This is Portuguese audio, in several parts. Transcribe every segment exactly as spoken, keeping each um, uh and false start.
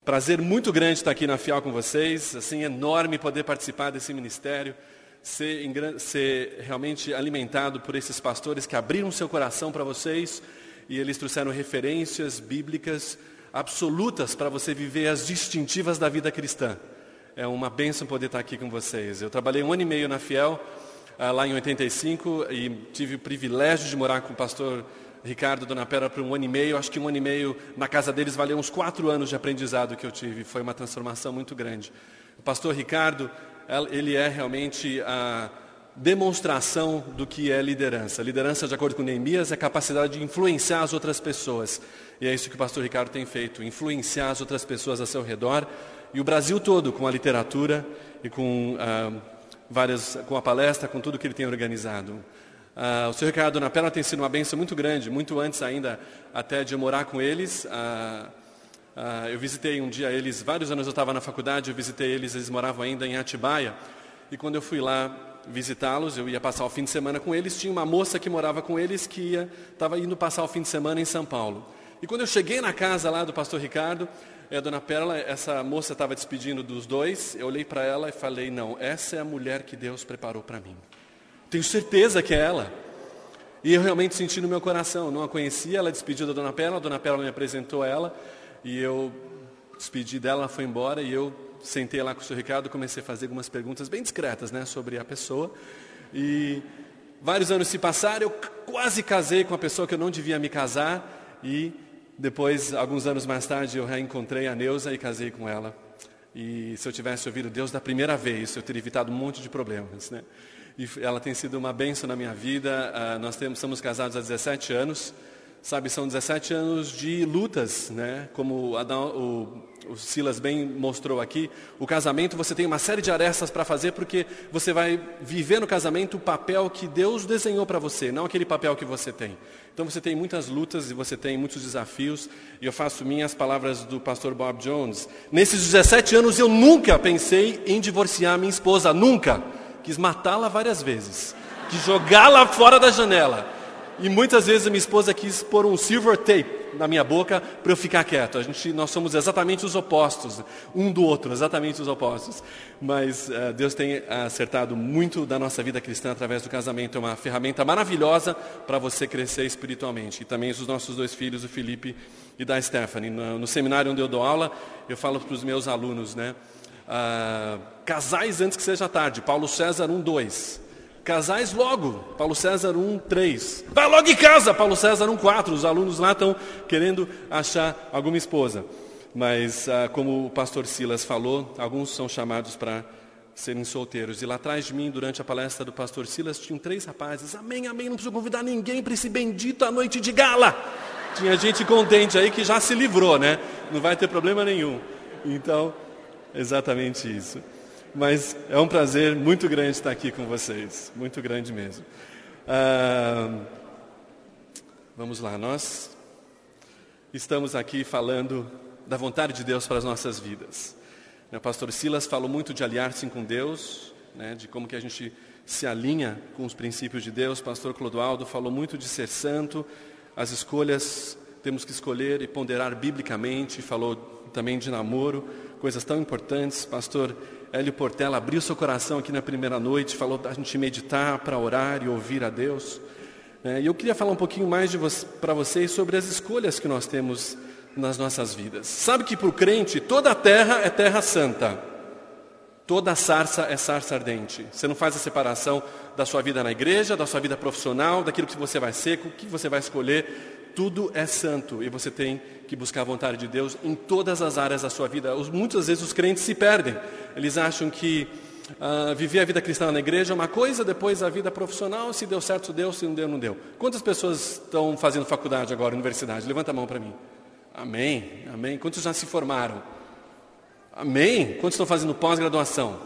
Prazer muito grande estar aqui na Fiel com vocês, assim, enorme poder participar desse ministério, ser, ser realmente alimentado por esses pastores que abriram seu coração para vocês e eles trouxeram referências bíblicas absolutas para você viver as distintivas da vida cristã. É uma bênção poder estar aqui com vocês. Eu trabalhei um ano e meio na Fiel, lá em oitenta e cinco, e tive o privilégio de morar com o pastor Ricardo e Dona Pera por um ano e meio. Acho que um ano e meio na casa deles valeu uns quatro anos de aprendizado que eu tive. Foi uma transformação muito grande. O pastor Ricardo, ele é realmente a demonstração do que é liderança. Liderança, de acordo com Neemias, é a capacidade de influenciar as outras pessoas. E é isso que o pastor Ricardo tem feito, influenciar as outras pessoas ao seu redor. E o Brasil todo, com a literatura e com, ah, várias, com a palestra, com tudo que ele tem organizado. Uh, o senhor Ricardo e a Dona Pera tem sido uma bênção muito grande, muito antes ainda até de eu morar com eles. Uh, uh, eu visitei um dia eles, vários anos eu estava na faculdade, eu visitei eles, eles moravam ainda em Atibaia. E quando eu fui lá visitá-los, eu ia passar o fim de semana com eles, tinha uma moça que morava com eles que estava indo passar o fim de semana em São Paulo. E quando eu cheguei na casa lá do pastor Ricardo, a Dona Perla, essa moça estava despedindo dos dois, eu olhei para ela e falei, não, essa é a mulher que Deus preparou para mim. Tenho certeza que é ela. E eu realmente senti no meu coração. Não a conhecia, ela despediu da Dona Perla, a Dona Perla me apresentou a ela, e eu despedi dela, ela foi embora, e eu sentei lá com o senhor Ricardo, comecei a fazer algumas perguntas bem discretas, né, sobre a pessoa. E vários anos se passaram, eu quase casei com a pessoa que eu não devia me casar, e depois, alguns anos mais tarde, eu reencontrei a Neuza e casei com ela. E se eu tivesse ouvido Deus da primeira vez, eu teria evitado um monte de problemas, né? E ela tem sido uma bênção na minha vida. Uh, nós temos, estamos casados há dezessete anos. Sabe, são dezessete anos de lutas, né? Como Adão, o, o Silas bem mostrou aqui. O casamento, você tem uma série de arestas para fazer, porque você vai viver no casamento o papel que Deus desenhou para você, não aquele papel que você tem. Então você tem muitas lutas e você tem muitos desafios. E eu faço minhas palavras do pastor Bob Jones. Nesses dezessete anos eu nunca pensei em divorciar minha esposa, nunca. Quis matá-la várias vezes, quis jogá-la fora da janela. E muitas vezes a minha esposa quis pôr um silver tape na minha boca para eu ficar quieto. A gente, nós somos exatamente os opostos, um do outro, exatamente os opostos. Mas uh, Deus tem acertado muito da nossa vida cristã através do casamento. É uma ferramenta maravilhosa para você crescer espiritualmente. E também os nossos dois filhos, o Felipe e da Stephanie. No, no seminário onde eu dou aula, eu falo para os meus alunos, né? Uh, casais antes que seja tarde, Paulo César um, dois. Casais logo, Paulo César um, três. Vai logo em casa, Paulo César um, quatro. Os alunos lá estão querendo achar alguma esposa. Mas, uh, como o pastor Silas falou, alguns são chamados para serem solteiros. E lá atrás de mim, durante a palestra do pastor Silas, tinham três rapazes. Amém, amém, não preciso convidar ninguém para esse bendito à noite de gala. Tinha gente contente aí que já se livrou, né? Não vai ter problema nenhum. Então, exatamente isso. Mas é um prazer muito grande estar aqui com vocês. Muito grande mesmo. Ah, vamos lá, nós estamos aqui falando da vontade de Deus para as nossas vidas. O pastor Silas falou muito de aliar-se com Deus, né, de como que a gente se alinha com os princípios de Deus. O pastor Clodoaldo falou muito de ser santo. As escolhas, temos que escolher e ponderar biblicamente. Falou também de namoro, coisas tão importantes. Pastor Hélio Portela abriu seu coração aqui na primeira noite, falou da gente meditar para orar e ouvir a Deus. É, e eu queria falar um pouquinho mais vo- para vocês sobre as escolhas que nós temos nas nossas vidas. Sabe que para o crente, toda a terra é terra santa. Toda sarça é sarça ardente. Você não faz a separação da sua vida na igreja, da sua vida profissional, daquilo que você vai ser, o que você vai escolher. Tudo é santo e você tem que buscar a vontade de Deus em todas as áreas da sua vida. Muitas vezes os crentes se perdem. Eles acham que uh, viver a vida cristã na igreja é uma coisa, depois a vida profissional, se deu certo, deu, se não deu, não deu. Quantas pessoas estão fazendo faculdade agora, universidade? Levanta a mão para mim. Amém, amém. Quantos já se formaram? Amém. Quantos estão fazendo pós-graduação?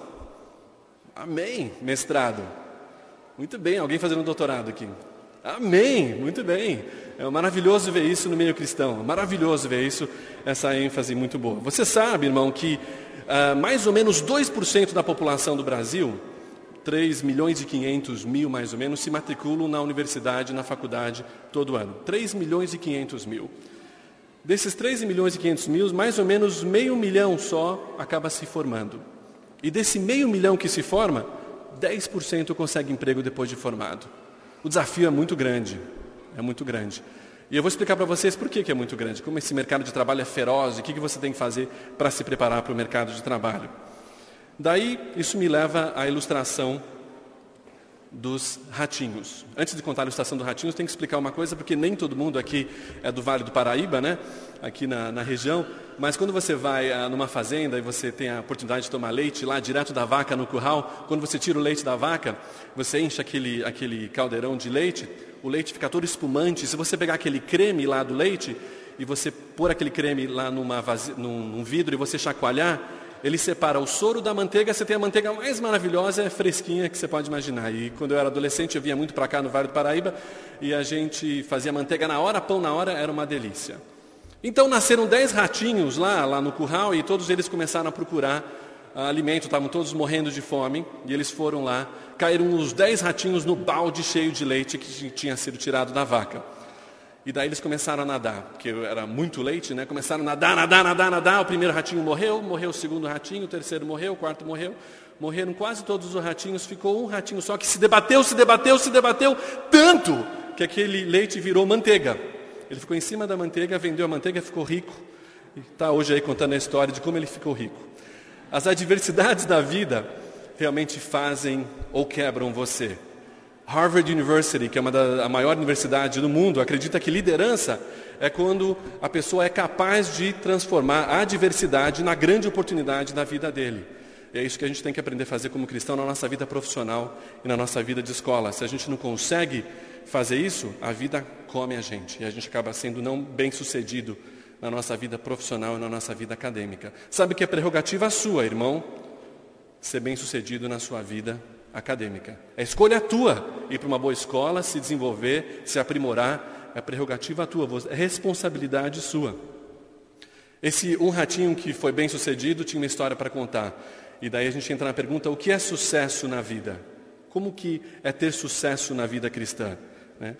Amém. Mestrado. Muito bem, alguém fazendo um doutorado aqui. Amém, muito bem. É maravilhoso ver isso no meio cristão. É maravilhoso ver isso, essa ênfase muito boa. Você sabe, irmão, que uh, mais ou menos dois por cento da população do Brasil, três milhões e quinhentos mil mais ou menos, se matriculam na universidade, na faculdade, todo ano. três milhões e quinhentos mil. Desses treze milhões e quinhentos mil, mais ou menos meio milhão só acaba se formando. E desse meio milhão que se forma, dez por cento consegue emprego depois de formado. O desafio é muito grande, é muito grande. E eu vou explicar para vocês por que, que é muito grande, como esse mercado de trabalho é feroz e o que, que você tem que fazer para se preparar para o mercado de trabalho. Daí, isso me leva à ilustração dos ratinhos. Antes de contar a ilustração dos ratinhos, tem que explicar uma coisa, porque nem todo mundo aqui é do Vale do Paraíba, né? Aqui na, na região, mas quando você vai ah, numa fazenda e você tem a oportunidade de tomar leite lá direto da vaca no curral, quando você tira o leite da vaca, você enche aquele, aquele caldeirão de leite, o leite fica todo espumante. Se você pegar aquele creme lá do leite e você pôr aquele creme lá numa vazia, num, num vidro e você chacoalhar, ele separa o soro da manteiga. Você tem a manteiga mais maravilhosa, fresquinha que você pode imaginar. E quando eu era adolescente, eu vinha muito para cá no Vale do Paraíba e a gente fazia manteiga na hora, pão na hora, era uma delícia. Então nasceram dez ratinhos lá, lá no curral, e todos eles começaram a procurar uh, alimento, estavam todos morrendo de fome, e eles foram lá, caíram os dez ratinhos no balde cheio de leite que tinha sido tirado da vaca. E daí eles começaram a nadar, porque era muito leite, né? Começaram a nadar, nadar, nadar, nadar. O primeiro ratinho morreu, morreu o segundo ratinho, o terceiro morreu, o quarto morreu. Morreram quase todos os ratinhos, ficou um ratinho só que se debateu, se debateu, se debateu, tanto que aquele leite virou manteiga. Ele ficou em cima da manteiga, vendeu a manteiga, ficou rico. E está hoje aí contando a história de como ele ficou rico. As adversidades da vida realmente fazem ou quebram você. Harvard University, que é uma da, a maior universidade do mundo, acredita que liderança é quando a pessoa é capaz de transformar a adversidade na grande oportunidade da vida dele. E é isso que a gente tem que aprender a fazer como cristão na nossa vida profissional e na nossa vida de escola. Se a gente não consegue fazer isso, a vida come a gente. E a gente acaba sendo não bem sucedido na nossa vida profissional e na nossa vida acadêmica. Sabe que é prerrogativa sua, irmão, ser bem sucedido na sua vida acadêmica. É escolha tua ir para uma boa escola, se desenvolver, se aprimorar. É prerrogativa tua, é responsabilidade sua. Esse um ratinho que foi bem sucedido tinha uma história para contar. E daí a gente entra na pergunta: o que é sucesso na vida? Como que é ter sucesso na vida cristã? Né?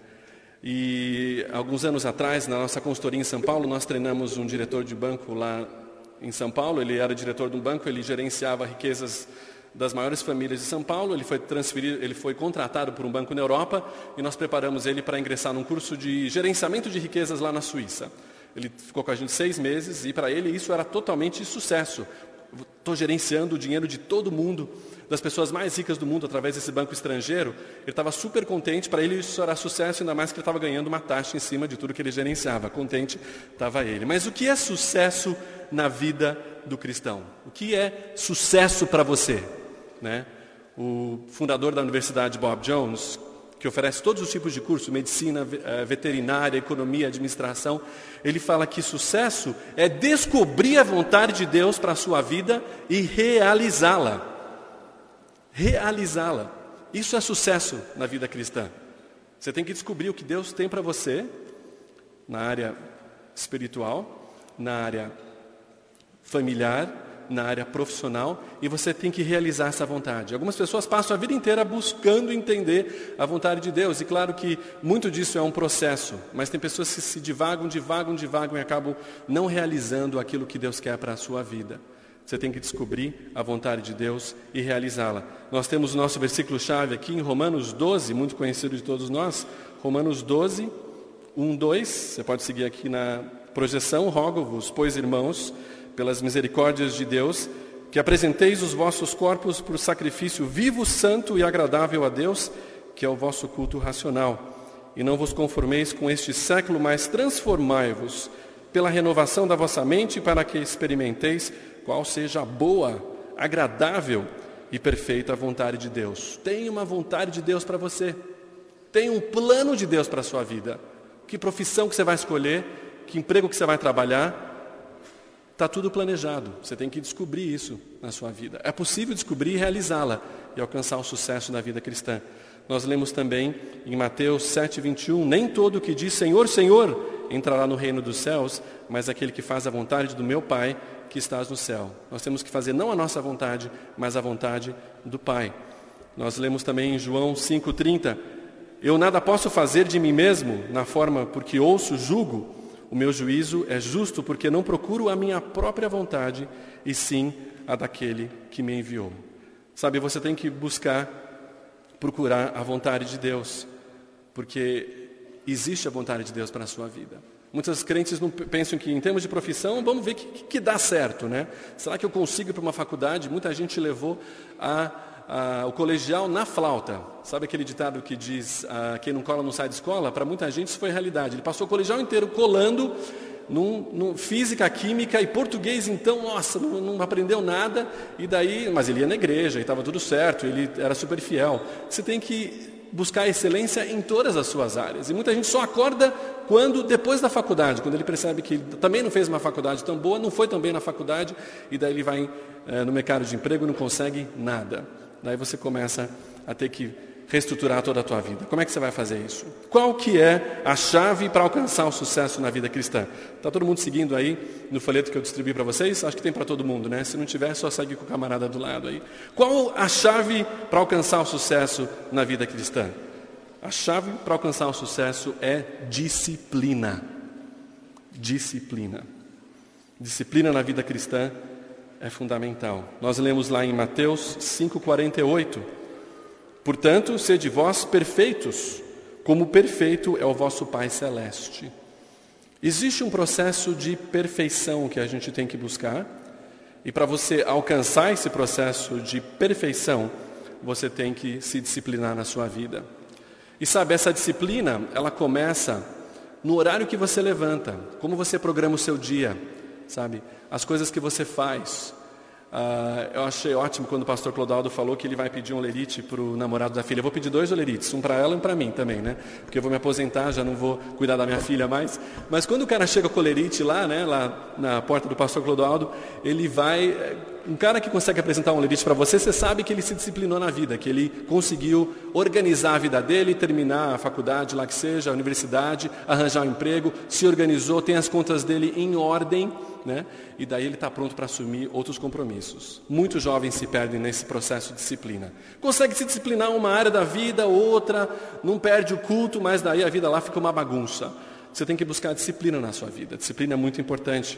E alguns anos atrás, na nossa consultoria em São Paulo, nós treinamos um diretor de banco lá em São Paulo. Ele era diretor de um banco, ele gerenciava riquezas das maiores famílias de São Paulo. Ele foi transferido, ele foi contratado por um banco na Europa e nós preparamos ele para ingressar num curso de gerenciamento de riquezas lá na Suíça. Ele ficou com a gente seis meses e para ele isso era totalmente sucesso. Estou gerenciando o dinheiro de todo mundo, das pessoas mais ricas do mundo através desse banco estrangeiro. Ele estava super contente, para ele isso era sucesso, ainda mais que ele estava ganhando uma taxa em cima de tudo que ele gerenciava. Contente estava ele. Mas o que é sucesso na vida do cristão? O que é sucesso para você? Né? O fundador da Universidade, Bob Jones, que oferece todos os tipos de curso, medicina, veterinária, economia, administração, ele fala que sucesso é descobrir a vontade de Deus para a sua vida e realizá-la. Realizá-la. Isso é sucesso na vida cristã. Você tem que descobrir o que Deus tem para você na área espiritual, na área familiar, na área profissional, e você tem que realizar essa vontade. Algumas pessoas passam a vida inteira buscando entender a vontade de Deus, e claro que muito disso é um processo, mas tem pessoas que se divagam, divagam, divagam e acabam não realizando aquilo que Deus quer para a sua vida. Você tem que descobrir a vontade de Deus e realizá-la. Nós temos o nosso versículo-chave aqui em Romanos doze, muito conhecido de todos nós, Romanos doze, um, dois, você pode seguir aqui na projeção: rogo-vos, pois, irmãos, pelas misericórdias de Deus, que apresenteis os vossos corpos por sacrifício vivo, santo e agradável a Deus, que é o vosso culto racional. E não vos conformeis com este século, mas transformai-vos pela renovação da vossa mente, para que experimenteis qual seja a boa, agradável e perfeita vontade de Deus. Tem uma vontade de Deus para você. Tem um plano de Deus para a sua vida. Que profissão que você vai escolher, que emprego que você vai trabalhar, está tudo planejado. Você tem que descobrir isso na sua vida. É possível descobrir e realizá-la e alcançar o sucesso na vida cristã. Nós lemos também em Mateus sete, vinte e um, nem todo o que diz Senhor, Senhor, entrará no reino dos céus, mas aquele que faz a vontade do meu Pai que estás no céu. Nós temos que fazer não a nossa vontade, mas a vontade do Pai. Nós lemos também em João cinco, trinta, eu nada posso fazer de mim mesmo, na forma porque ouço, julgo, O meu juízo é justo porque não procuro a minha própria vontade, e sim a daquele que me enviou. Sabe, você tem que buscar, procurar a vontade de Deus, porque existe a vontade de Deus para a sua vida. Muitos crentes não pensam que, em termos de profissão, vamos ver o que, que, que dá certo, né? Será que eu consigo ir para uma faculdade? Muita gente levou a, a, o colegial na flauta. Sabe aquele ditado que diz, a, quem não cola não sai de escola? Para muita gente isso foi realidade. Ele passou o colegial inteiro colando num, num, física, química e português, então, nossa, não, não aprendeu nada. E daí, mas ele ia na igreja e estava tudo certo, ele era super fiel. Você tem que buscar excelência em todas as suas áreas. E muita gente só acorda quando, depois da faculdade, quando ele percebe que também não fez uma faculdade tão boa, não foi tão bem na faculdade, e daí ele vai é, no mercado de emprego e não consegue nada. Daí você começa a ter que reestruturar toda a tua vida. Como é que você vai fazer isso? Qual que é a chave para alcançar o sucesso na vida cristã? Está todo mundo seguindo aí no folheto que eu distribuí para vocês? Acho que tem para todo mundo, né? Se não tiver, só segue com o camarada do lado aí. Qual a chave para alcançar o sucesso na vida cristã? A chave para alcançar o sucesso é disciplina. Disciplina. Disciplina na vida cristã é fundamental. Nós lemos lá em Mateus cinco, quarenta e oito. Portanto, sede vós perfeitos, como perfeito é o vosso Pai Celeste. Existe um processo de perfeição que a gente tem que buscar, e para você alcançar esse processo de perfeição, você tem que se disciplinar na sua vida. E sabe, essa disciplina, ela começa no horário que você levanta, como você programa o seu dia, sabe? As coisas que você faz. Uh, eu achei ótimo quando o pastor Clodoaldo falou que ele vai pedir um olerite para o namorado da filha. Eu vou pedir dois olerites, um para ela e um para mim também, né? Porque eu vou me aposentar, já não vou cuidar da minha filha mais. Mas quando o cara chega com o olerite lá, né, lá na porta do pastor Clodoaldo, ele vai... Um cara que consegue apresentar um olerite para você, você sabe que ele se disciplinou na vida, que ele conseguiu organizar a vida dele, terminar a faculdade, lá que seja, a universidade, arranjar um emprego, se organizou, tem as contas dele em ordem, né? E daí ele está pronto para assumir outros compromissos. Muitos jovens se perdem nesse processo de disciplina. Consegue se disciplinar uma área da vida, outra, não perde o culto, mas daí a vida lá fica uma bagunça. Você tem que buscar disciplina na sua vida. Disciplina é muito importante.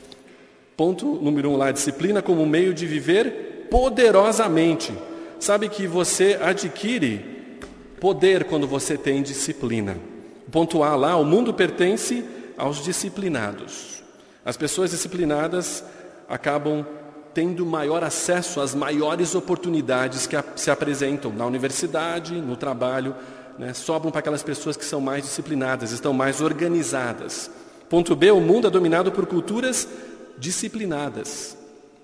Ponto número um lá, disciplina como meio de viver poderosamente. Sabe que você adquire poder quando você tem disciplina. Ponto A lá, o mundo pertence aos disciplinados. As pessoas disciplinadas acabam tendo maior acesso às maiores oportunidades que se apresentam na universidade, no trabalho, né? Sobram para aquelas pessoas que são mais disciplinadas, estão mais organizadas. Ponto B, o mundo é dominado por culturas disciplinadas.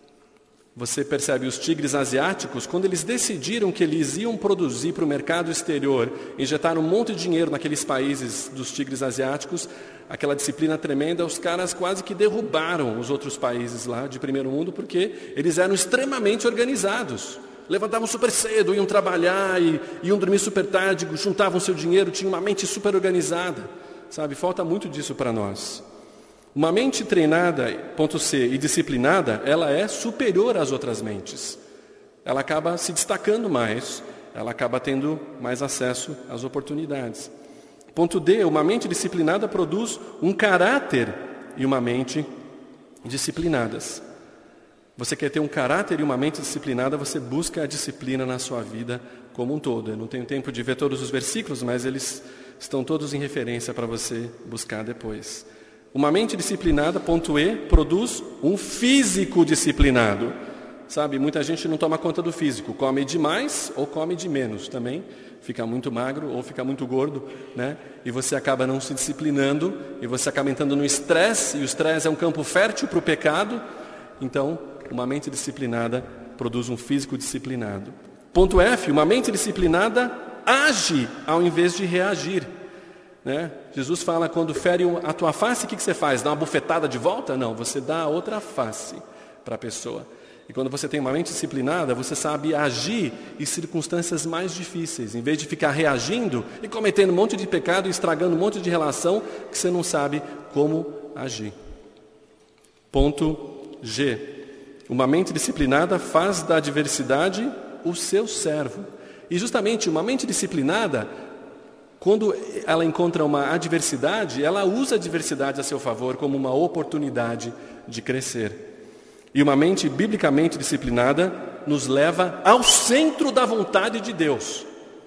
Você percebe os tigres asiáticos, quando eles decidiram que eles iam produzir para o mercado exterior, injetaram um monte de dinheiro naqueles países dos tigres asiáticos, aquela disciplina tremenda, os caras quase que derrubaram os outros países lá de primeiro mundo, porque eles eram extremamente organizados. Levantavam super cedo, iam trabalhar, e, iam dormir super tarde, juntavam seu dinheiro, tinham uma mente super organizada. Sabe, falta muito disso para nós. Uma mente treinada, ponto C, e disciplinada, ela é superior às outras mentes. Ela acaba se destacando mais, ela acaba tendo mais acesso às oportunidades. Ponto D, uma mente disciplinada produz um caráter e uma mente disciplinadas. Você quer ter um caráter e uma mente disciplinada, você busca a disciplina na sua vida como um todo. Eu não tenho tempo de ver todos os versículos, mas eles estão todos em referência para você buscar depois. Uma mente disciplinada, ponto E, produz um físico disciplinado. Sabe, muita gente não toma conta do físico, come demais ou come de menos também. Fica muito magro ou fica muito gordo, né? E você acaba não se disciplinando, e você acaba entrando no estresse, e o estresse é um campo fértil para o pecado. Então, uma mente disciplinada produz um físico disciplinado. Ponto F, uma mente disciplinada age ao invés de reagir. Né? Jesus fala, quando fere a tua face, o que, que você faz? Dá uma bufetada de volta? Não, você dá a outra face para a pessoa. E quando você tem uma mente disciplinada, você sabe agir em circunstâncias mais difíceis, em vez de ficar reagindo e cometendo um monte de pecado e estragando um monte de relação que você não sabe como agir. Ponto G. Uma mente disciplinada faz da adversidade o seu servo. E justamente uma mente disciplinada Quando ela encontra uma adversidade, ela usa a adversidade a seu favor como uma oportunidade de crescer. E uma mente biblicamente disciplinada nos leva ao centro da vontade de Deus.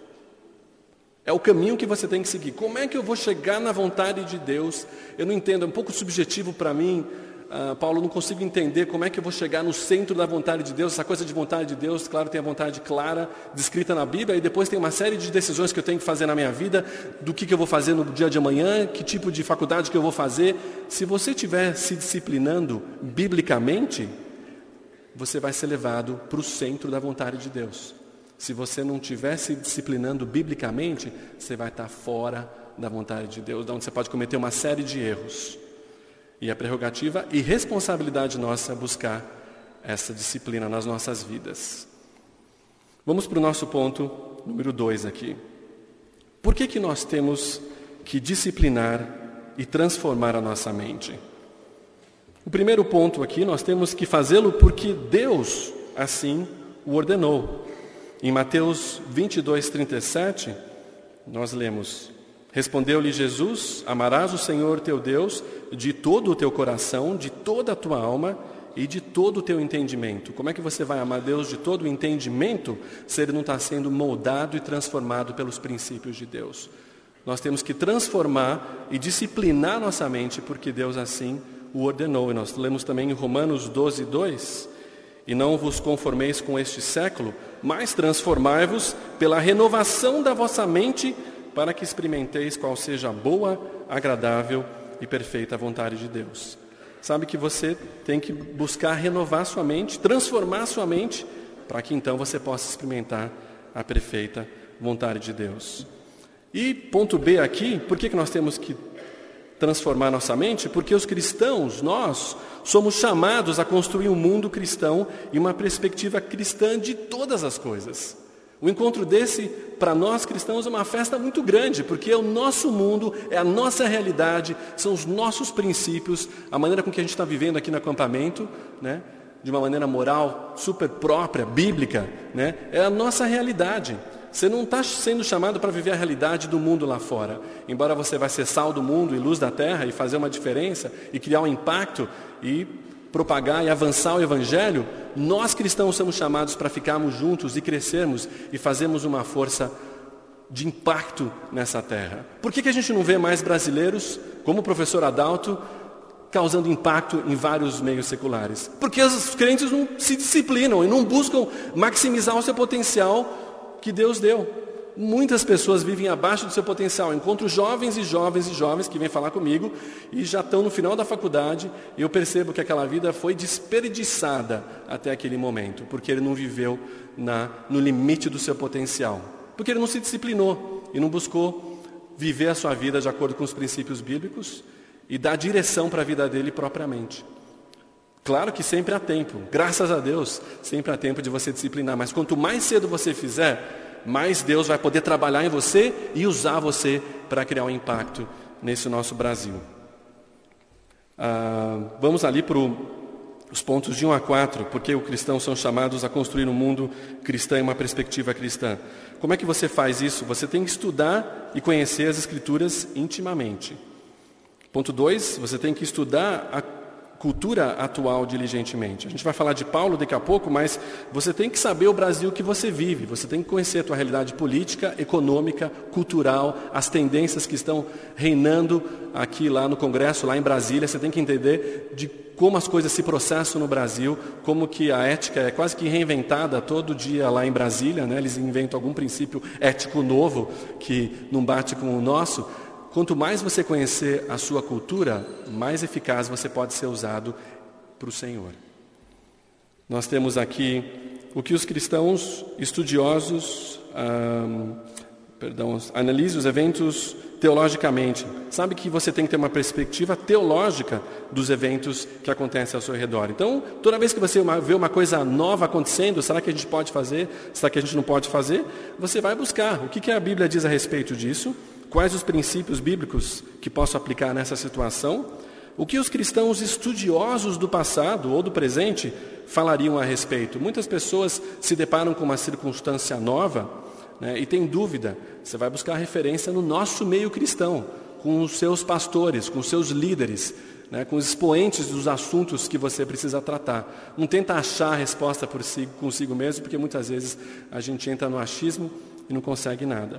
É o caminho que você tem que seguir. Como é que eu vou chegar na vontade de Deus? Eu não entendo, é um pouco subjetivo para mim. Uh, Paulo, não consigo entender como é que eu vou chegar no centro da vontade de Deus. Essa coisa de vontade de Deus, claro, tem a vontade clara, descrita na Bíblia, e depois tem uma série de decisões que eu tenho que fazer na minha vida, do que, que eu vou fazer no dia de amanhã, que tipo de faculdade que eu vou fazer. Se você estiver se disciplinando biblicamente, você vai ser levado para o centro da vontade de Deus. Se você não estiver se disciplinando biblicamente, você vai estar fora da vontade de Deus, onde você pode cometer uma série de erros. E a prerrogativa e responsabilidade nossa é buscar essa disciplina nas nossas vidas. Vamos para o nosso ponto número dois aqui. Por que que nós temos que disciplinar e transformar a nossa mente? O primeiro ponto aqui, nós temos que fazê-lo porque Deus assim o ordenou. Em Mateus vinte e dois, trinta e sete, nós lemos: Respondeu-lhe Jesus: Amarás o Senhor teu Deus de todo o teu coração, de toda a tua alma e de todo o teu entendimento. Como é que você vai amar Deus de todo o entendimento se ele não está sendo moldado e transformado pelos princípios de Deus? Nós temos que transformar e disciplinar nossa mente porque Deus assim o ordenou. E nós lemos também em Romanos doze, dois: E não vos conformeis com este século, mas transformai-vos pela renovação da vossa mente, para que experimenteis qual seja a boa, agradável e perfeita vontade de Deus. Sabe que você tem que buscar renovar sua mente, transformar sua mente, para que então você possa experimentar a perfeita vontade de Deus. E ponto B aqui, por que que nós temos que transformar nossa mente? Porque os cristãos, nós, somos chamados a construir um mundo cristão e uma perspectiva cristã de todas as coisas. O encontro desse, para nós cristãos, é uma festa muito grande, porque é o nosso mundo, é a nossa realidade, são os nossos princípios, a maneira com que a gente está vivendo aqui no acampamento, né? De uma maneira moral, super própria, bíblica, né? É a nossa realidade. Você não está sendo chamado para viver a realidade do mundo lá fora. Embora você vai ser sal do mundo e luz da terra e fazer uma diferença e criar um impacto e propagar e avançar o Evangelho, nós cristãos somos chamados para ficarmos juntos e crescermos e fazermos uma força de impacto nessa terra. Por que que a gente não vê mais brasileiros, como o professor Adalto, causando impacto em vários meios seculares? Porque os crentes não se disciplinam e não buscam maximizar o seu potencial que Deus deu. Muitas pessoas vivem abaixo do seu potencial. Eu encontro jovens e jovens e jovens que vêm falar comigo e já estão no final da faculdade, e eu percebo que aquela vida foi desperdiçada até aquele momento, porque ele não viveu na, no limite do seu potencial, porque ele não se disciplinou e não buscou viver a sua vida de acordo com os princípios bíblicos e dar direção para a vida dele propriamente. Claro que sempre há tempo, graças a Deus, sempre há tempo de você disciplinar, mas quanto mais cedo você fizer, mais Deus vai poder trabalhar em você e usar você para criar um impacto nesse nosso Brasil. Ah, vamos ali para os pontos de um a quatro, porque os cristãos são chamados a construir um mundo cristão e uma perspectiva cristã. Como é que você faz isso? Você tem que estudar e conhecer as Escrituras intimamente. Ponto dois, você tem que estudar a cultura atual diligentemente. A gente vai falar de Paulo daqui a pouco, mas você tem que saber o Brasil que você vive. Você tem que conhecer a tua realidade política, econômica, cultural, as tendências que estão reinando aqui lá no Congresso, lá em Brasília. Você tem que entender de como as coisas se processam no Brasil, como que a ética é quase que reinventada todo dia lá em Brasília, né? Eles inventam algum princípio ético novo que não bate com o nosso. Quanto mais você conhecer a sua cultura, mais eficaz você pode ser usado para o Senhor. Nós temos aqui o que os cristãos estudiosos, ah, perdão, analise os eventos teologicamente. Sabe que você tem que ter uma perspectiva teológica dos eventos que acontecem ao seu redor. Então, toda vez que você vê uma coisa nova acontecendo, será que a gente pode fazer? Será que a gente não pode fazer? Você vai buscar. O que que a Bíblia diz a respeito disso? Quais os princípios bíblicos que posso aplicar nessa situação? O que os cristãos estudiosos do passado ou do presente falariam a respeito? Muitas pessoas se deparam com uma circunstância nova, né, e tem dúvida, você vai buscar referência no nosso meio cristão, com os seus pastores, com os seus líderes, né, com os expoentes dos assuntos que você precisa tratar. Não tenta achar a resposta por si, consigo mesmo, porque muitas vezes a gente entra no achismo e não consegue nada.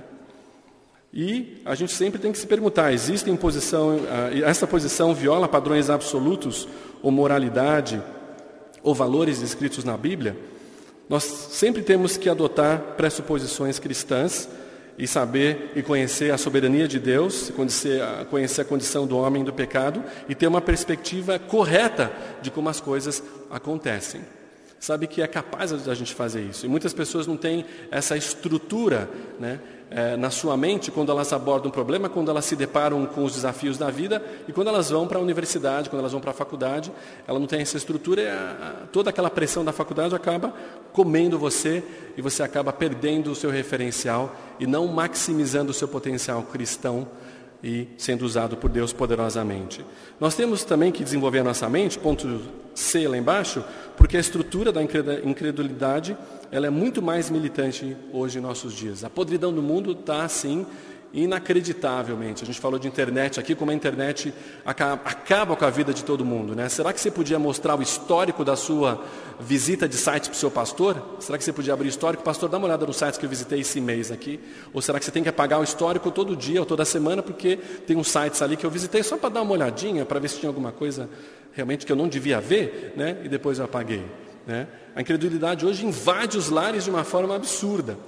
E a gente sempre tem que se perguntar, existe em posição, essa posição viola padrões absolutos, ou moralidade, ou valores descritos na Bíblia? Nós sempre temos que adotar pressuposições cristãs e saber e conhecer a soberania de Deus, conhecer a, conhecer a condição do homem do pecado e ter uma perspectiva correta de como as coisas acontecem. Sabe que é capaz da gente fazer isso. E muitas pessoas não têm essa estrutura, né, é, na sua mente quando elas abordam um problema, quando elas se deparam com os desafios da vida e quando elas vão para a universidade, quando elas vão para a faculdade, ela não tem essa estrutura e a, a, toda aquela pressão da faculdade acaba comendo você e você acaba perdendo o seu referencial e não maximizando o seu potencial cristão e sendo usado por Deus poderosamente. Nós temos também que desenvolver a nossa mente, ponto C lá embaixo, porque a estrutura da incredulidade ela é muito mais militante hoje em nossos dias. A podridão do mundo está assim, inacreditavelmente. A gente falou de internet aqui, como a internet acaba, acaba com a vida de todo mundo, né? Será que você podia mostrar o histórico da sua visita de site para o seu pastor? Será que você podia abrir o histórico? Pastor, dá uma olhada nos sites que eu visitei esse mês aqui. Ou será que você tem que apagar o histórico todo dia ou toda semana, porque tem uns sites ali que eu visitei só para dar uma olhadinha, para ver se tinha alguma coisa realmente que eu não devia ver, né? E depois eu apaguei, né? A incredulidade hoje invade os lares de uma forma absurda.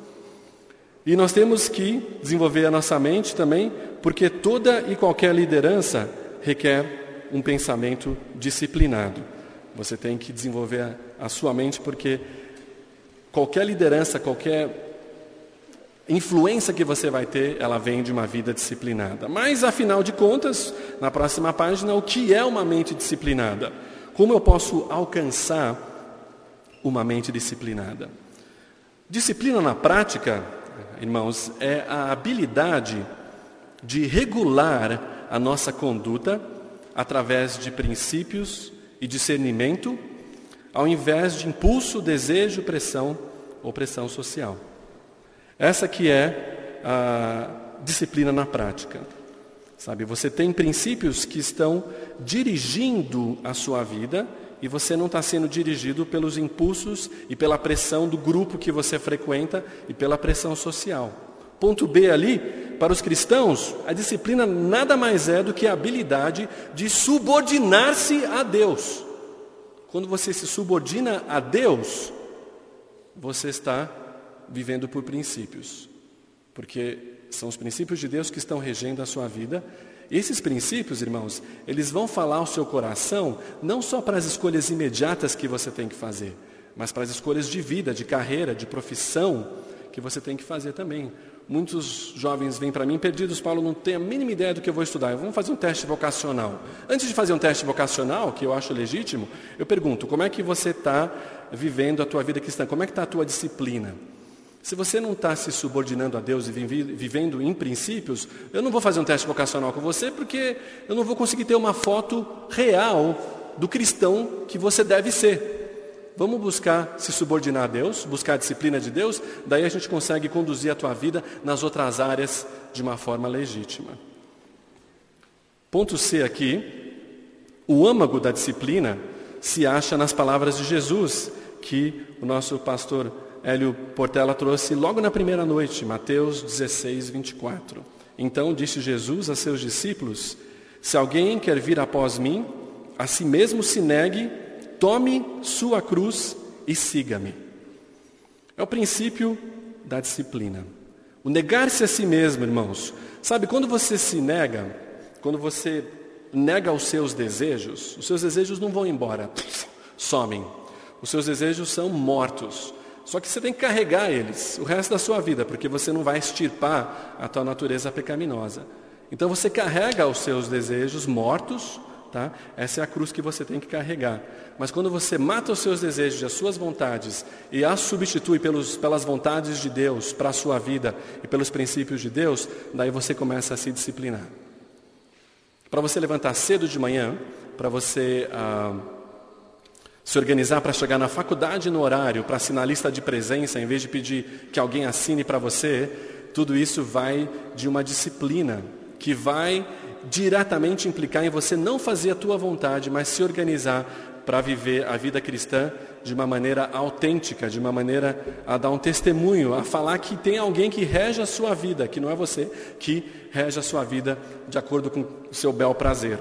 E nós temos que desenvolver a nossa mente também, porque toda e qualquer liderança requer um pensamento disciplinado. Você tem que desenvolver a sua mente, porque qualquer liderança, qualquer influência que você vai ter, ela vem de uma vida disciplinada. Mas, afinal de contas, na próxima página, o que é uma mente disciplinada? Como eu posso alcançar uma mente disciplinada? Disciplina na prática, irmãos, é a habilidade de regular a nossa conduta através de princípios e discernimento, ao invés de impulso, desejo, pressão ou pressão social. Essa que é a disciplina na prática. Sabe, você tem princípios que estão dirigindo a sua vida e você não está sendo dirigido pelos impulsos e pela pressão do grupo que você frequenta e pela pressão social. Ponto B ali, para os cristãos, a disciplina nada mais é do que a habilidade de subordinar-se a Deus. Quando você se subordina a Deus, você está vivendo por princípios. Porque são os princípios de Deus que estão regendo a sua vida. E esses princípios, irmãos, eles vão falar ao seu coração, não só para as escolhas imediatas que você tem que fazer, mas para as escolhas de vida, de carreira, de profissão, que você tem que fazer também. Muitos jovens vêm para mim perdidos, Paulo, não tem a mínima ideia do que eu vou estudar, vamos fazer um teste vocacional. Antes de fazer um teste vocacional, que eu acho legítimo, eu pergunto, como é que você está vivendo a tua vida cristã? Como é que está a tua disciplina? Se você não está se subordinando a Deus e vivendo em princípios, eu não vou fazer um teste vocacional com você, porque eu não vou conseguir ter uma foto real do cristão que você deve ser. Vamos buscar se subordinar a Deus, buscar a disciplina de Deus, daí a gente consegue conduzir a tua vida nas outras áreas de uma forma legítima. Ponto C aqui, o âmago da disciplina se acha nas palavras de Jesus, que o nosso pastor Hélio Portela trouxe logo na primeira noite, Mateus dezesseis, vinte e quatro. Então disse Jesus a seus discípulos, se alguém quer vir após mim, a si mesmo se negue, tome sua cruz e siga-me. É o princípio da disciplina. O negar-se a si mesmo, irmãos. Sabe, quando você se nega, quando você nega os seus desejos, os seus desejos não vão embora, somem. Os seus desejos são mortos. Só que você tem que carregar eles o resto da sua vida, porque você não vai extirpar a tua natureza pecaminosa. Então você carrega os seus desejos mortos, tá? Essa é a cruz que você tem que carregar. Mas quando você mata os seus desejos e as suas vontades e as substitui pelos, pelas vontades de Deus para a sua vida e pelos princípios de Deus, daí você começa a se disciplinar. Para você levantar cedo de manhã, para você... Ah, se organizar para chegar na faculdade no horário, para assinar a lista de presença, em vez de pedir que alguém assine para você, tudo isso vai de uma disciplina que vai diretamente implicar em você não fazer a tua vontade, mas se organizar para viver a vida cristã de uma maneira autêntica, de uma maneira a dar um testemunho, a falar que tem alguém que rege a sua vida, que não é você, que rege a sua vida de acordo com o seu bel prazer.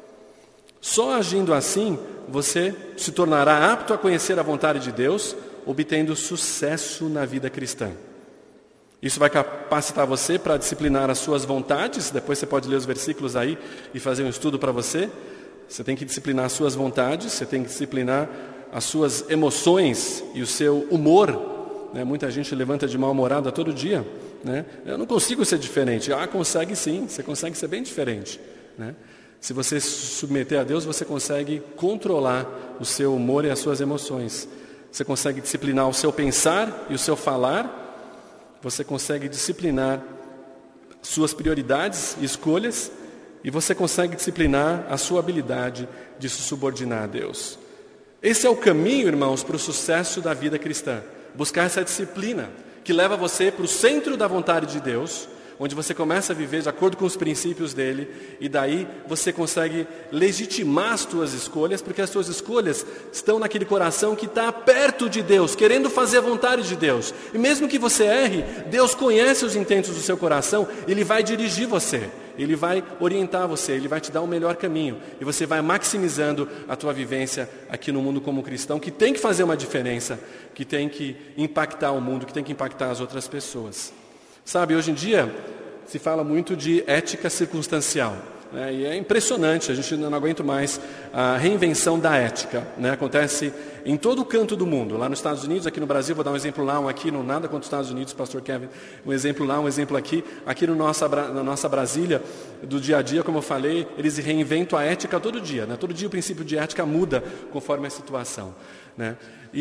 Só agindo assim, você se tornará apto a conhecer a vontade de Deus, obtendo sucesso na vida cristã. Isso vai capacitar você para disciplinar as suas vontades. Depois você pode ler os versículos aí e fazer um estudo para você. Você tem que disciplinar as suas vontades, você tem que disciplinar as suas emoções e o seu humor. Né? Muita gente levanta de mal-humorada todo dia. Né? Eu não consigo ser diferente. Ah, consegue sim, você consegue ser bem diferente. Né? Se você se submeter a Deus, você consegue controlar o seu humor e as suas emoções. Você consegue disciplinar o seu pensar e o seu falar. Você consegue disciplinar suas prioridades e escolhas. E você consegue disciplinar a sua habilidade de se subordinar a Deus. Esse é o caminho, irmãos, para o sucesso da vida cristã. Buscar essa disciplina que leva você para o centro da vontade de Deus, onde você começa a viver de acordo com os princípios dele, e daí você consegue legitimar as suas escolhas, porque as suas escolhas estão naquele coração que está perto de Deus, querendo fazer a vontade de Deus. E mesmo que você erre, Deus conhece os intentos do seu coração, Ele vai dirigir você, Ele vai orientar você, Ele vai te dar o melhor caminho, e você vai maximizando a tua vivência aqui no mundo como cristão, que tem que fazer uma diferença, que tem que impactar o mundo, que tem que impactar as outras pessoas. Sabe, hoje em dia se fala muito de ética circunstancial, né? E é impressionante, a gente não aguenta mais a reinvenção da ética, né? Acontece em todo o canto do mundo, lá nos Estados Unidos, aqui no Brasil, vou dar um exemplo lá, um aqui, não nada contra os Estados Unidos, pastor Kevin, um exemplo lá, um exemplo aqui, aqui no nossa, na nossa Brasília, do dia a dia, como eu falei, eles reinventam a ética todo dia, né? Todo dia o princípio de ética muda conforme a situação, né?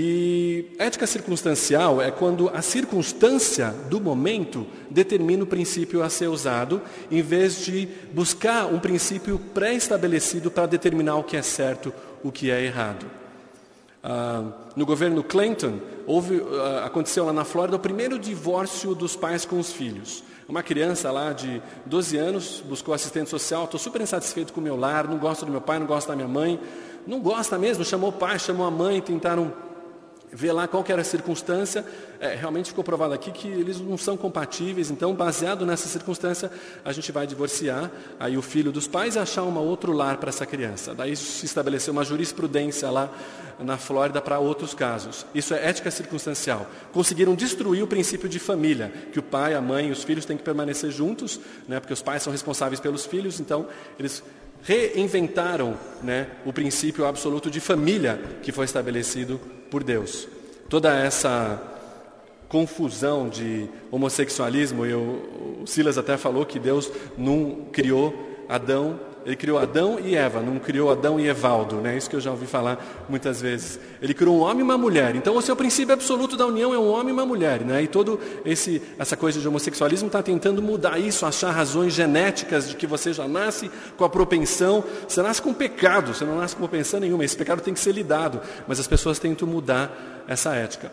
E ética circunstancial é quando a circunstância do momento determina o princípio a ser usado, em vez de buscar um princípio pré-estabelecido para determinar o que é certo, o que é errado. Ah, no governo Clinton, houve, ah, aconteceu lá na Flórida o primeiro divórcio dos pais com os filhos. Uma criança lá de doze anos buscou assistente social, estou super insatisfeito com o meu lar, não gosto do meu pai, não gosto da minha mãe. Não gosta mesmo, chamou o pai, chamou a mãe, tentaram ver lá qual que era a circunstância. É, realmente ficou provado aqui que eles não são compatíveis, então baseado nessa circunstância a gente vai divorciar aí o filho dos pais e achar um outro lar para essa criança. Daí se estabeleceu uma jurisprudência lá na Flórida para outros casos. Isso é ética circunstancial. Conseguiram destruir o princípio de família, que o pai, a mãe e os filhos têm que permanecer juntos, né, porque os pais são responsáveis pelos filhos, então eles reinventaram, né, o princípio absoluto de família que foi estabelecido por Deus. Toda essa confusão de homossexualismo, e o, o Silas até falou que Deus não criou Adão, Ele criou Adão e Eva, não criou Adão e Evaldo, né? Isso que eu já ouvi falar muitas vezes. Ele criou um homem e uma mulher, então o seu princípio absoluto da união é um homem e uma mulher, né? E toda essa coisa de homossexualismo está tentando mudar isso, achar razões genéticas de que você já nasce com a propensão, você nasce com pecado, você não nasce com propensão nenhuma, esse pecado tem que ser lidado, mas as pessoas tentam mudar essa ética.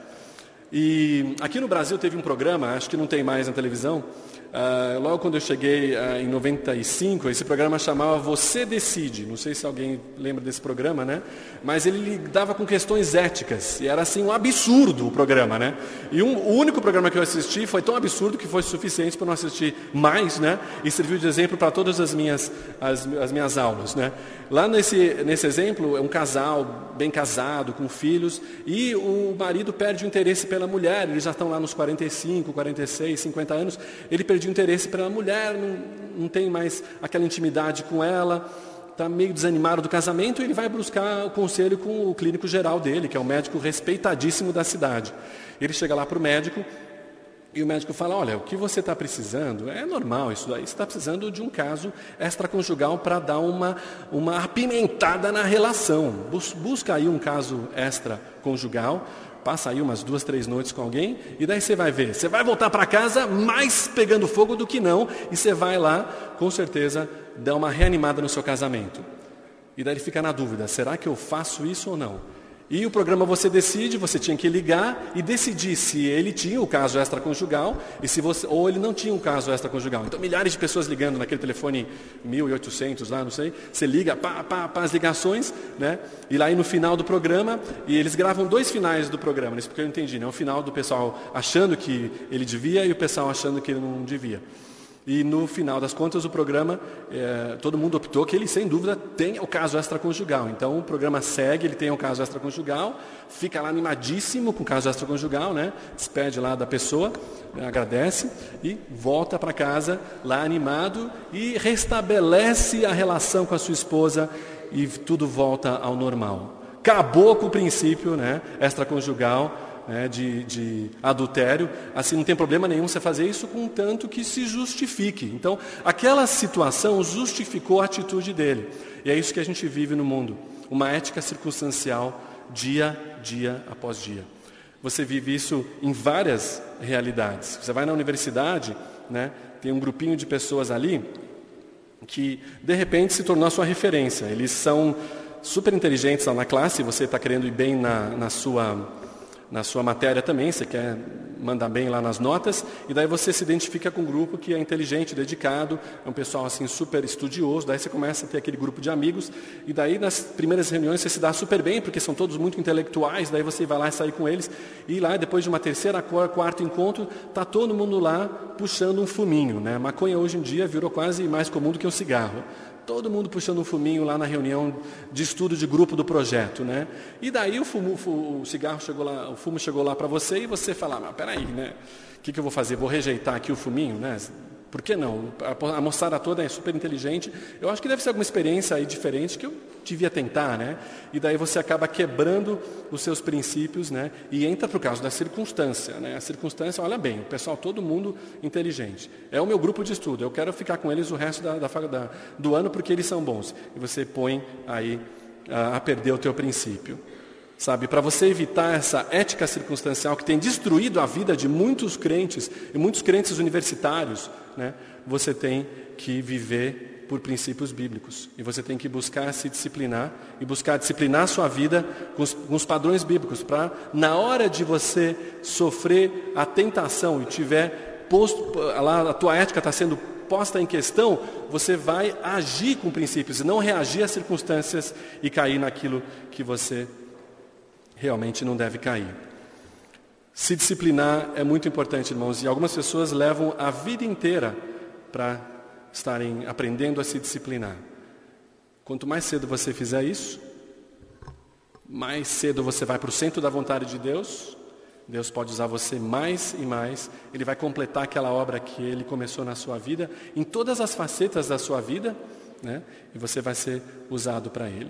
E aqui no Brasil teve um programa, acho que não tem mais na televisão, Uh, logo quando eu cheguei uh, em noventa e cinco, esse programa chamava Você Decide. Não sei se alguém lembra desse programa, né? Mas ele lidava com questões éticas. E era assim um absurdo o programa, né? E um, o único programa que eu assisti foi tão absurdo que foi suficiente para não assistir mais, né? E serviu de exemplo para todas as minhas, as, as minhas aulas, né? Lá nesse, nesse exemplo, é um casal bem casado, com filhos, e o marido perde o interesse pela mulher. Eles já estão lá nos quarenta e cinco, quarenta e seis, cinquenta anos. Ele perdeu interesse pela mulher, não, não tem mais aquela intimidade com ela, está meio desanimado do casamento, e ele vai buscar o conselho com o clínico geral dele, que é um médico respeitadíssimo da cidade. Ele chega lá para o médico, e o médico fala, olha, o que você está precisando, é normal isso daí, você está precisando de um caso extraconjugal para dar uma, uma apimentada na relação. Bus, busca aí um caso extraconjugal, passa aí umas duas, três noites com alguém, e daí você vai ver, você vai voltar para casa mais pegando fogo do que não, e você vai lá, com certeza, dar uma reanimada no seu casamento. E daí ele fica na dúvida, será que eu faço isso ou não? E o programa você decide, você tinha que ligar e decidir se ele tinha o caso extraconjugal e se você, ou ele não tinha um caso extraconjugal. Então, milhares de pessoas ligando naquele telefone mil e oitocentos lá, não sei. Você liga, pá, pá, pá, as ligações, né? E lá aí no final do programa, e eles gravam dois finais do programa, isso porque eu entendi, né? O final do pessoal achando que ele devia e o pessoal achando que ele não devia. E no final das contas o programa, é, todo mundo optou que ele sem dúvida tem o caso extraconjugal. Então o programa segue, ele tem o caso extraconjugal, fica lá animadíssimo com o caso extraconjugal, né? Despede lá da pessoa, né? Agradece e volta para casa lá animado e restabelece a relação com a sua esposa e tudo volta ao normal. Acabou com o princípio, né, extraconjugal, né, de, de adultério, assim não tem problema nenhum você fazer isso contanto que se justifique. Então, aquela situação justificou a atitude dele. E é isso que a gente vive no mundo, uma ética circunstancial dia, dia após dia. Você vive isso em várias realidades. Você vai na universidade, né, tem um grupinho de pessoas ali que, de repente, se tornou a sua referência. Eles são super inteligentes lá na classe, você está querendo ir bem na, na sua... na sua matéria também, você quer mandar bem lá nas notas, e daí você se identifica com um grupo que é inteligente, dedicado, é um pessoal assim super estudioso, daí você começa a ter aquele grupo de amigos, e daí nas primeiras reuniões você se dá super bem, porque são todos muito intelectuais, daí você vai lá e sai com eles, e lá depois de uma terceira, quarto encontro, está todo mundo lá puxando um fuminho, né? Maconha hoje em dia virou quase mais comum do que o cigarro. Todo mundo puxando um fuminho lá na reunião de estudo de grupo do projeto, né? E daí o, fumo, o cigarro chegou lá, o fumo chegou lá para você e você fala, mas peraí, né? O que, que eu vou fazer? Vou rejeitar aqui o fuminho, né? Por que não? A moçada toda é super inteligente. Eu acho que deve ser alguma experiência aí diferente que eu devia tentar, né? E daí você acaba quebrando os seus princípios, né? E entra para o caso da circunstância, né? A circunstância, olha bem, o pessoal, todo mundo inteligente. É o meu grupo de estudo, eu quero ficar com eles o resto da, da, da, do ano porque eles são bons. E você põe aí a, a perder o teu princípio. Sabe, para você evitar essa ética circunstancial que tem destruído a vida de muitos crentes, e muitos crentes universitários, né, você tem que viver por princípios bíblicos. E você tem que buscar se disciplinar, e buscar disciplinar a sua vida com os, com os padrões bíblicos, para na hora de você sofrer a tentação e tiver posto, lá a tua ética está sendo posta em questão, você vai agir com princípios, e não reagir às circunstâncias e cair naquilo que você realmente não deve cair. Se disciplinar é muito importante, irmãos, e algumas pessoas levam a vida inteira para estarem aprendendo a se disciplinar. Quanto mais cedo você fizer isso, mais cedo você vai para o centro da vontade de Deus, Deus pode usar você mais e mais, Ele vai completar aquela obra que Ele começou na sua vida, em todas as facetas da sua vida, né? E você vai ser usado para Ele.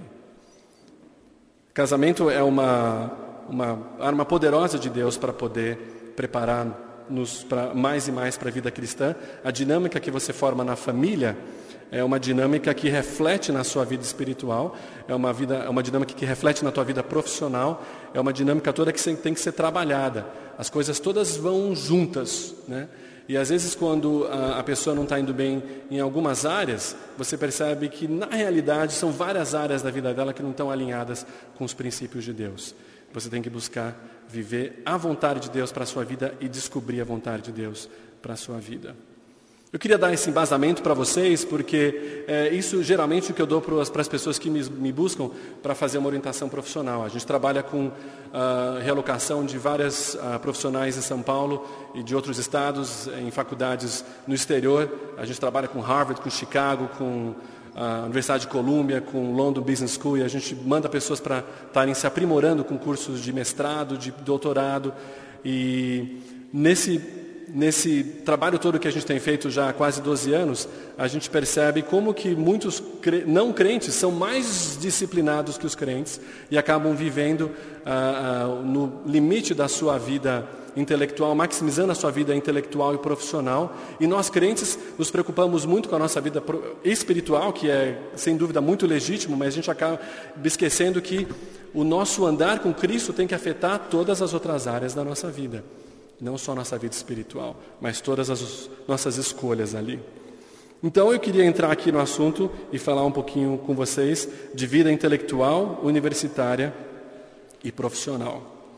Casamento é uma, uma arma poderosa de Deus para poder preparar-nos pra, mais e mais para a vida cristã. A dinâmica que você forma na família é uma dinâmica que reflete na sua vida espiritual, é uma, vida, é uma dinâmica que reflete na tua vida profissional, é uma dinâmica toda que tem que ser trabalhada. As coisas todas vão juntas, né? E às vezes quando a, a pessoa não está indo bem em algumas áreas, você percebe que na realidade são várias áreas da vida dela que não estão alinhadas com os princípios de Deus. Você tem que buscar viver a vontade de Deus para a sua vida e descobrir a vontade de Deus para a sua vida. Eu queria dar esse embasamento para vocês, porque é, isso geralmente é o que eu dou para as pessoas que me, me buscam para fazer uma orientação profissional. A gente trabalha com uh, realocação de várias uh, profissionais em São Paulo e de outros estados, em faculdades no exterior. A gente trabalha com Harvard, com Chicago, com a Universidade de Colômbia, com London Business School, e a gente manda pessoas para estarem se aprimorando com cursos de mestrado, de doutorado. E nesse... Nesse trabalho todo que a gente tem feito já há quase doze anos, a gente percebe como que muitos não crentes são mais disciplinados que os crentes e acabam vivendo ah, ah, no limite da sua vida intelectual, maximizando a sua vida intelectual e profissional. E nós crentes nos preocupamos muito com a nossa vida espiritual, que é sem dúvida muito legítimo, mas a gente acaba esquecendo que o nosso andar com Cristo tem que afetar todas as outras áreas da nossa vida. Não só nossa vida espiritual, mas todas as nossas escolhas ali. Então eu queria entrar aqui no assunto e falar um pouquinho com vocês de vida intelectual universitária e profissional.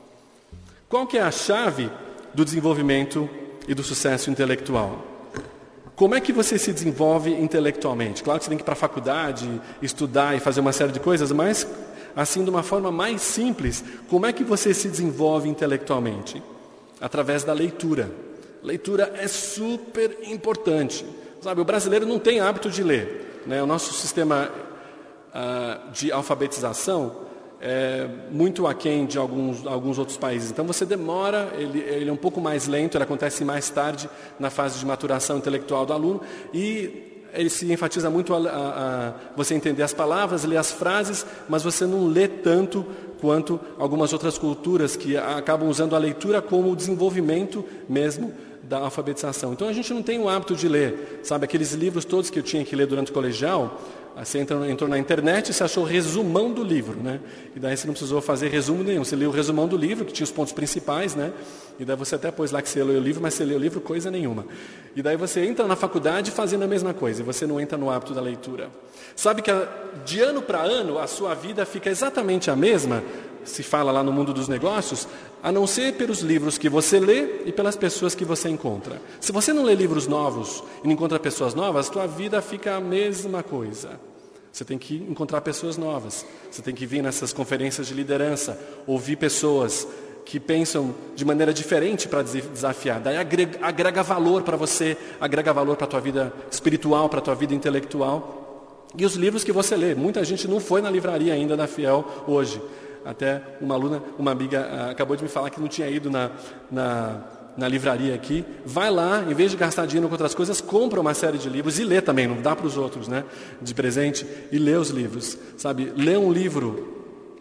Qual que é a chave do desenvolvimento e do sucesso intelectual? Como é que você se desenvolve intelectualmente? Claro que você tem que ir para a faculdade, estudar e fazer uma série de coisas, mas assim, de uma forma mais simples, como é que você se desenvolve intelectualmente? Através da leitura. Leitura é super importante. Sabe, o brasileiro não tem hábito de ler, né? O nosso sistema uh, de alfabetização é muito aquém de alguns, alguns outros países. Então você demora, ele, ele é um pouco mais lento, ele acontece mais tarde na fase de maturação intelectual do aluno e ele se enfatiza muito a, a, a você entender as palavras, ler as frases, mas você não lê tanto quanto algumas outras culturas que acabam usando a leitura como o desenvolvimento mesmo da alfabetização. Então a gente não tem o hábito de ler, sabe, aqueles livros todos que eu tinha que ler durante o colegial. Você entrou, entrou na internet e você achou o resumão do livro, né? E daí você não precisou fazer resumo nenhum. Você leu o resumão do livro, que tinha os pontos principais, né? E daí você até pôs lá que você leu o livro, mas você leu o livro coisa nenhuma. E daí você entra na faculdade fazendo a mesma coisa, e você não entra no hábito da leitura. Sabe que de ano para ano a sua vida fica exatamente a mesma, se fala lá no mundo dos negócios, a não ser pelos livros que você lê e pelas pessoas que você encontra. Se você não lê livros novos e não encontra pessoas novas, a sua vida fica a mesma coisa. Você tem que encontrar pessoas novas. Você tem que vir nessas conferências de liderança, ouvir pessoas que pensam de maneira diferente para desafiar. Daí agrega, agrega valor para você, agrega valor para a tua vida espiritual, para a tua vida intelectual. E os livros que você lê. Muita gente não foi na livraria ainda da Fiel hoje. Até uma aluna, uma amiga, uh, acabou de me falar que não tinha ido na, na, na livraria aqui. Vai lá, em vez de gastar dinheiro com outras coisas, compra uma série de livros e lê também, não dá para os outros, né? De presente, e lê os livros, sabe? Lê um livro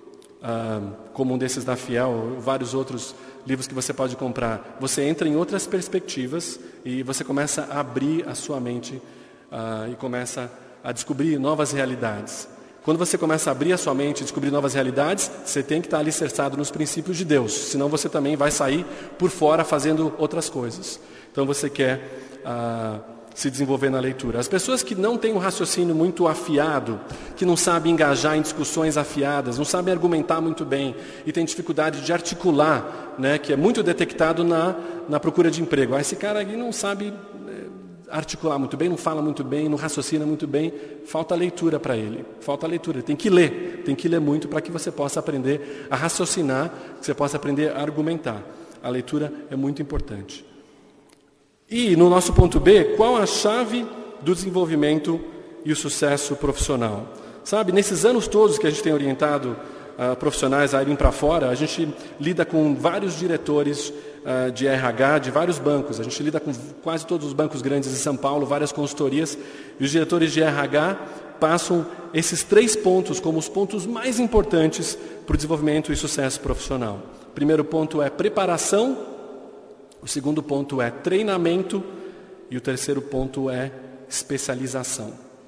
uh, como um desses da Fiel, vários outros livros que você pode comprar. Você entra em outras perspectivas e você começa a abrir a sua mente uh, e começa a descobrir novas realidades. Quando você começa a abrir a sua mente e descobrir novas realidades, você tem que estar alicerçado nos princípios de Deus. Senão você também vai sair por fora fazendo outras coisas. Então você quer ah, se desenvolver na leitura. As pessoas que não têm um raciocínio muito afiado, que não sabem engajar em discussões afiadas, não sabem argumentar muito bem e têm dificuldade de articular, né, que é muito detectado na, na procura de emprego. Ah, esse cara aqui não sabe articular muito bem, não fala muito bem, não raciocina muito bem, falta leitura para ele, falta leitura, tem que ler, tem que ler muito para que você possa aprender a raciocinar, que você possa aprender a argumentar. A leitura é muito importante. E no nosso ponto B, qual a chave do desenvolvimento e o sucesso profissional? Sabe, nesses anos todos que a gente tem orientado uh, profissionais a irem para fora, a gente lida com vários diretores uh, de R H de vários bancos. A gente lida com quase todos os bancos grandes de São Paulo, várias consultorias, e os diretores de R H passam esses três pontos como os pontos mais importantes para o desenvolvimento e sucesso profissional. O primeiro ponto é preparação, o segundo ponto é treinamento e o terceiro ponto é especialização.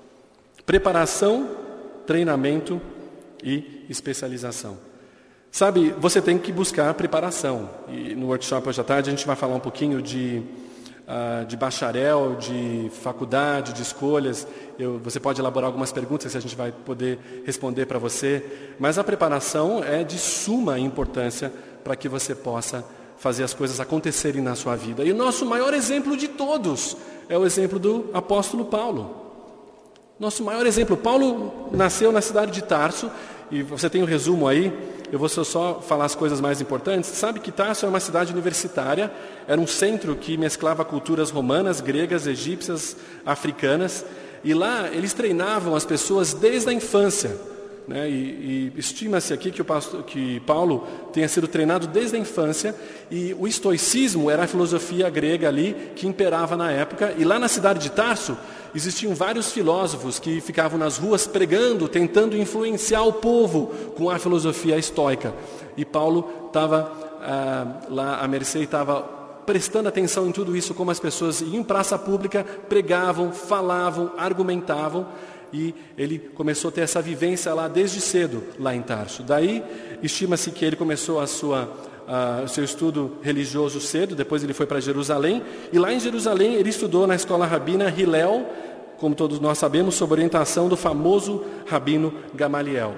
Preparação, treinamento e especialização. Sabe, você tem que buscar preparação. E no workshop hoje à tarde a gente vai falar um pouquinho de, uh, de bacharel, de faculdade, de escolhas. Eu, você pode elaborar algumas perguntas que a gente vai poder responder para você. Mas a preparação é de suma importância para que você possa fazer as coisas acontecerem na sua vida. E o nosso maior exemplo de todos é o exemplo do apóstolo Paulo. Nosso maior exemplo. Paulo nasceu na cidade de Tarso, e você tem o um resumo aí, eu vou só falar as coisas mais importantes. Sabe que Tarso é uma cidade universitária, era um centro que mesclava culturas romanas, gregas, egípcias, africanas, e lá eles treinavam as pessoas desde a infância. Né? E, e estima-se aqui que, o pastor, que Paulo tenha sido treinado desde a infância, e o estoicismo era a filosofia grega ali que imperava na época, e lá na cidade de Tarso existiam vários filósofos que ficavam nas ruas pregando, tentando influenciar o povo com a filosofia estoica. E Paulo estava ah, lá à mercê e estava prestando atenção em tudo isso, como as pessoas iam em praça pública, pregavam, falavam, argumentavam, e ele começou a ter essa vivência lá desde cedo, lá em Tarso. Daí, estima-se que ele começou a sua, uh, o seu estudo religioso cedo, depois ele foi para Jerusalém, e lá em Jerusalém ele estudou na escola rabina Hillel, como todos nós sabemos, sob orientação do famoso rabino Gamaliel.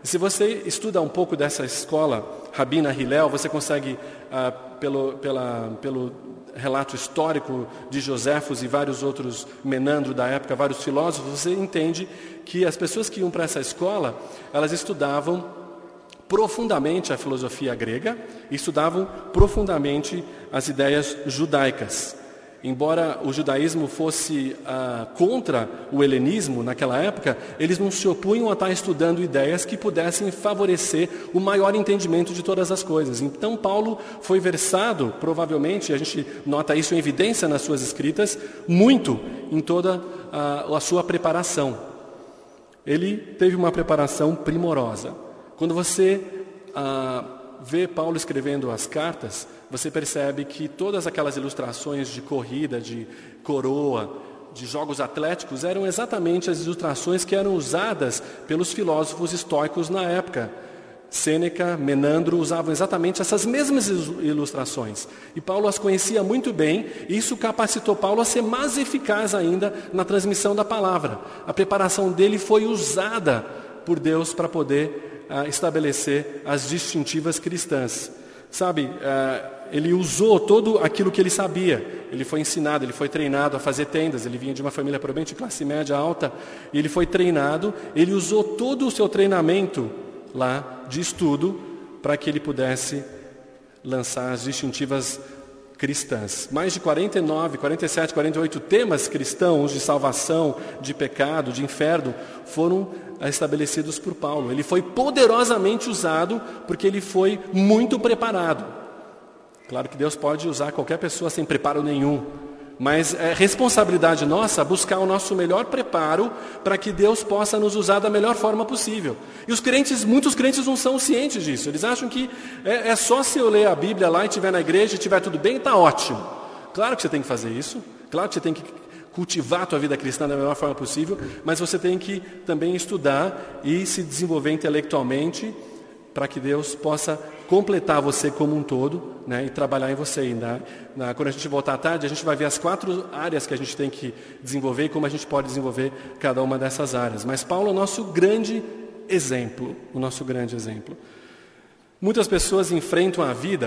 E se você estuda um pouco dessa escola Rabina Hillel, você consegue, ah, pelo, pela, pelo relato histórico de Joséfos e vários outros Menandro da época, vários filósofos, você entende que as pessoas que iam para essa escola, elas estudavam profundamente a filosofia grega e estudavam profundamente as ideias judaicas. Embora o judaísmo fosse ah, contra o helenismo naquela época, eles não se opunham a estar estudando ideias que pudessem favorecer o maior entendimento de todas as coisas. Então Paulo foi versado, provavelmente, a gente nota isso em evidência nas suas escritas, muito em toda a, a sua preparação. Ele teve uma preparação primorosa. Quando você ah, vê Paulo escrevendo as cartas, você percebe que todas aquelas ilustrações de corrida, de coroa, de jogos atléticos, eram exatamente as ilustrações que eram usadas pelos filósofos estoicos na época. Sêneca, Menandro usavam exatamente essas mesmas ilustrações. E Paulo as conhecia muito bem, e isso capacitou Paulo a ser mais eficaz ainda na transmissão da palavra. A preparação dele foi usada por Deus para poder uh, estabelecer as distintivas cristãs. Sabe, uh, ele usou todo aquilo que ele sabia. Ele foi ensinado, ele foi treinado a fazer tendas. Ele vinha de uma família provavelmente de classe média alta. E ele foi treinado, ele usou todo o seu treinamento lá de estudo para que ele pudesse lançar as distintivas cristãs. Mais de quarenta e nove, quarenta e sete, quarenta e oito temas cristãos de salvação, de pecado, de inferno, foram estabelecidos por Paulo. Ele foi poderosamente usado porque ele foi muito preparado. Claro que Deus pode usar qualquer pessoa sem preparo nenhum, mas é responsabilidade nossa buscar o nosso melhor preparo para que Deus possa nos usar da melhor forma possível. E os crentes, muitos crentes não são cientes disso. Eles acham que é, é só se eu ler a Bíblia lá e estiver na igreja e estiver tudo bem, está ótimo. Claro que você tem que fazer isso, claro que você tem que cultivar a tua vida cristã da melhor forma possível, mas você tem que também estudar e se desenvolver intelectualmente para que Deus possa completar você como um todo, né, e trabalhar em você. E na, na, quando a gente voltar à tarde, a gente vai ver as quatro áreas que a gente tem que desenvolver e como a gente pode desenvolver cada uma dessas áreas. Mas Paulo é o nosso grande exemplo, o nosso grande exemplo. Muitas pessoas enfrentam a vida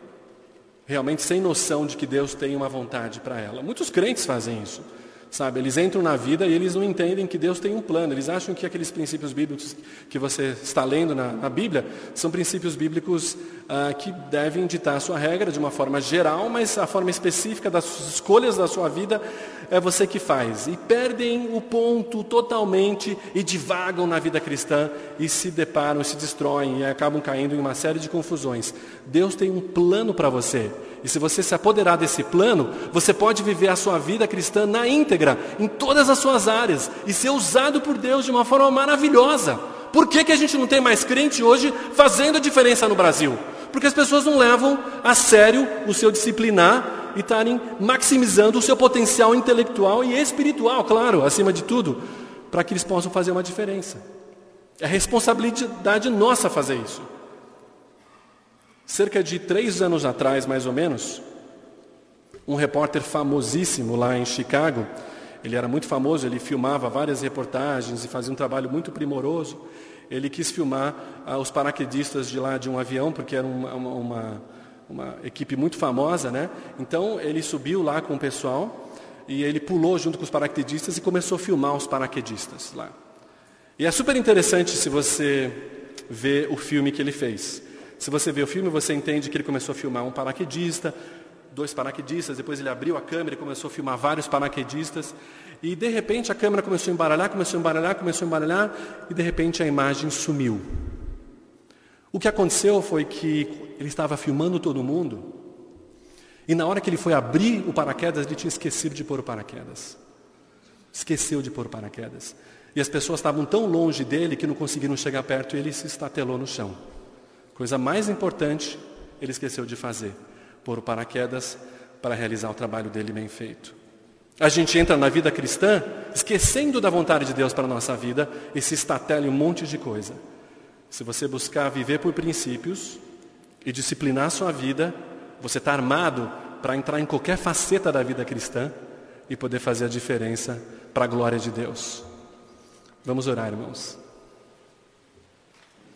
realmente sem noção de que Deus tem uma vontade para ela. Muitos crentes fazem isso. Sabe, eles entram na vida e eles não entendem que Deus tem um plano. Eles acham que aqueles princípios bíblicos que você está lendo na, na Bíblia são princípios bíblicos ah, que devem ditar a sua regra de uma forma geral, mas a forma específica das escolhas da sua vida é você que faz. E perdem o ponto totalmente e divagam na vida cristã e se deparam, se destroem e acabam caindo em uma série de confusões. Deus tem um plano para você. E se você se apoderar desse plano, você pode viver a sua vida cristã na íntegra, em todas as suas áreas, e ser usado por Deus de uma forma maravilhosa. Por que que a gente não tem mais crente hoje fazendo a diferença no Brasil? Porque as pessoas não levam a sério o seu disciplinar e estarem maximizando o seu potencial intelectual e espiritual, claro, acima de tudo, para que eles possam fazer uma diferença. É responsabilidade nossa fazer isso. Cerca de três anos atrás, mais ou menos, um repórter famosíssimo lá em Chicago, ele era muito famoso, ele filmava várias reportagens e fazia um trabalho muito primoroso. Ele quis filmar ah, os paraquedistas de lá de um avião, porque era uma, uma, uma, uma equipe muito famosa, né? Então ele subiu lá com o pessoal e ele pulou junto com os paraquedistas e começou a filmar os paraquedistas lá. E é super interessante se você ver o filme que ele fez. Se você vê o filme, você entende que ele começou a filmar um paraquedista, dois paraquedistas, depois ele abriu a câmera e começou a filmar vários paraquedistas, e de repente a câmera começou a embaralhar, começou a embaralhar, começou a embaralhar, e de repente a imagem sumiu. O que aconteceu foi que ele estava filmando todo mundo, e na hora que ele foi abrir o paraquedas, ele tinha esquecido de pôr o paraquedas. Esqueceu de pôr o paraquedas. E as pessoas estavam tão longe dele que não conseguiram chegar perto e ele se estatelou no chão. Coisa mais importante, ele esqueceu de fazer, pôr o paraquedas para realizar o trabalho dele bem feito. A gente entra na vida cristã esquecendo da vontade de Deus para a nossa vida e se estatela em um monte de coisa. Se você buscar viver por princípios e disciplinar a sua vida, você está armado para entrar em qualquer faceta da vida cristã e poder fazer a diferença para a glória de Deus. Vamos orar, irmãos.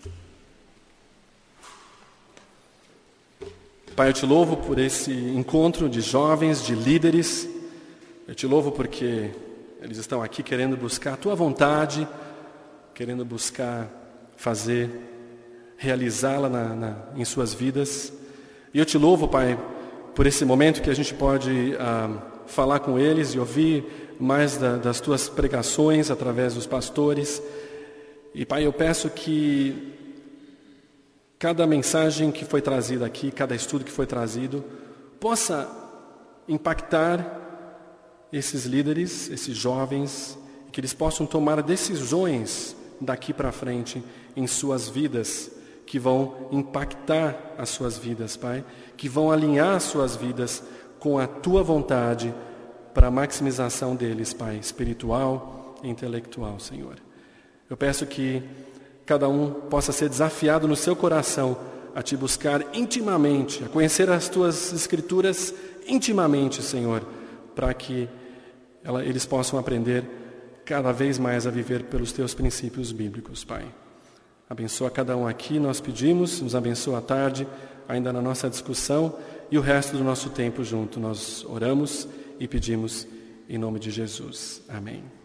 Pai, eu te louvo por esse encontro de jovens, de líderes. Eu te louvo porque eles estão aqui querendo buscar a tua vontade, querendo buscar fazer, realizá-la na, na, em suas vidas. E eu te louvo, Pai, por esse momento que a gente pode ah, falar com eles e ouvir mais da, das tuas pregações através dos pastores. E, Pai, eu peço que cada mensagem que foi trazida aqui, cada estudo que foi trazido, possa impactar esses líderes, esses jovens, que eles possam tomar decisões daqui para frente em suas vidas, que vão impactar as suas vidas, Pai, que vão alinhar as suas vidas com a tua vontade para a maximização deles, Pai, espiritual e intelectual, Senhor. Eu peço que cada um possa ser desafiado no seu coração a te buscar intimamente, a conhecer as tuas escrituras intimamente, Senhor, para que ela, eles possam aprender cada vez mais a viver pelos teus princípios bíblicos, Pai. Abençoa cada um aqui, nós pedimos, nos abençoa à tarde, ainda na nossa discussão, e o resto do nosso tempo junto. Nós oramos e pedimos em nome de Jesus. Amém.